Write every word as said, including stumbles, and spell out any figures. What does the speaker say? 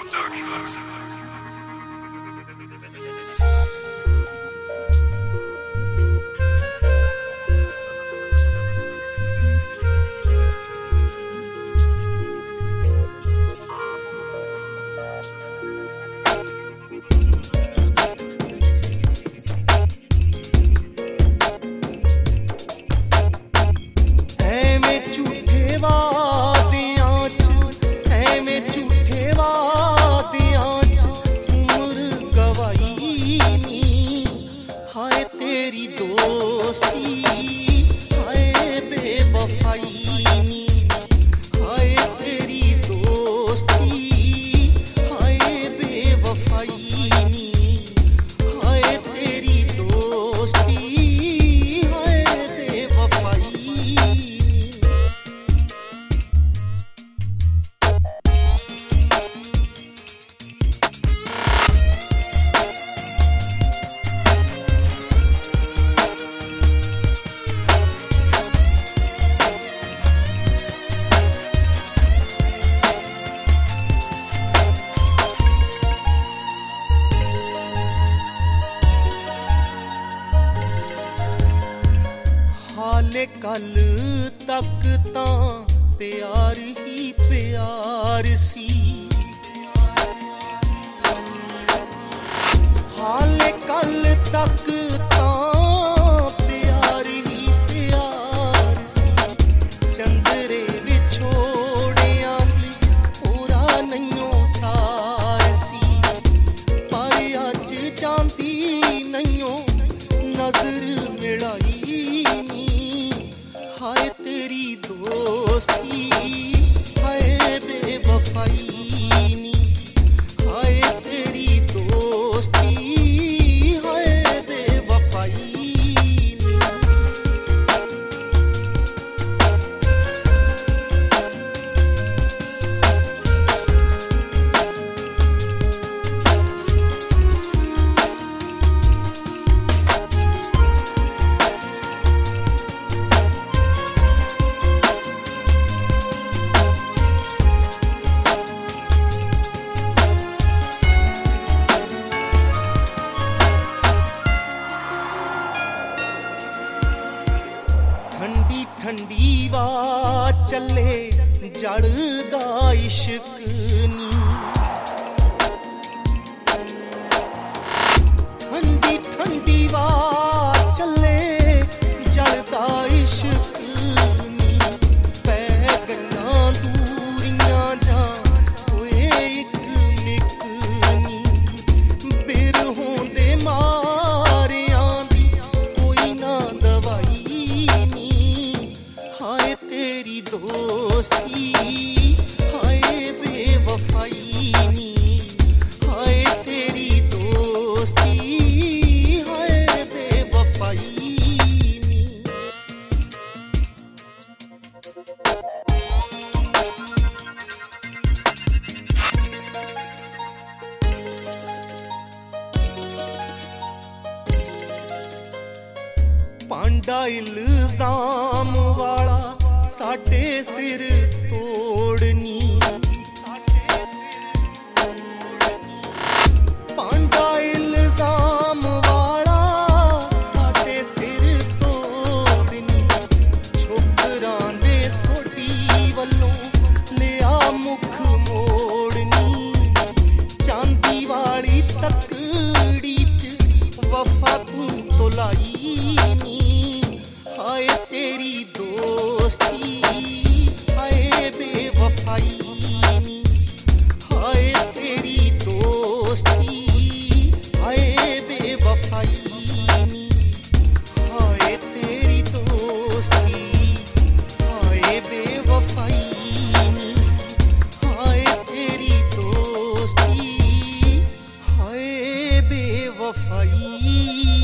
Productions. कल तक तां प्यार ही प्यार सी, हाले कल तक तां प्यार ही प्यार सी। चंदरे विछोड़िया भी ओरा नैयों सार सी, पर अज जांदी नैयों नजर मिलाई। हाय तेरी दोस्ती हाय बेवफाई नी, हाय तेरी दोस्ती हाय बेवफाई नी। ठंडी ठंडी वा चले जड़दा इश्क नी, ठंडी ठंडी वा चले जड़दा इश्क नी। पै गल्लां दूरियां जा होए इक मिक नी, बिरहों दे मारियां दी कोई ना दवाई। हाय तेरी दोस्ती हाय बेवफाई नी, हाय तेरी दोस्ती हाय बेवफाई नी। पांडा इल्जाम वाला साडे सिर तोड़नी, पांडा इल्जाम वाला साडे सिर तोड़नी। छोकरां दे सोटी वल्लों लिया मुख मोड़नी, चांदी वाली तकड़ी च वफा तू तो लाई नी। हाय तेरी दोस्ती हाय बेवफाई नी, हाय तेरी दोस्ती हाय बेवफाई नी, हाय तेरी दोस्ती हाय बेवफाई नी, हाय तेरी दोस्ती हाय बेवफाई।